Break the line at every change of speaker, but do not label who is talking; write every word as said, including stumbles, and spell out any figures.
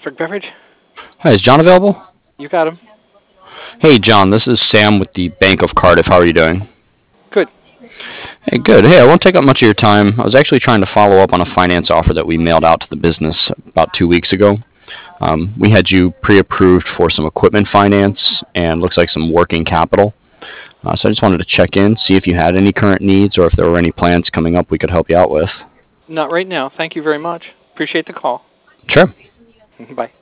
Electric Beverage.
Hi, is John available?
You got him.
Hey, John, this is Sam with the Bank of Cardiff. How are you doing?
Good.
Hey, good. Hey, I won't take up much of your time. I was actually trying to follow up on a finance offer that we mailed out to the business about two weeks ago. Um, we had you pre-approved for some equipment finance and looks like some working capital. Uh, so I just wanted to check in, see if you had any current needs or if there were any plans coming up we could help you out with.
Not right now. Thank you very much. Appreciate the call.
Sure.
Bye.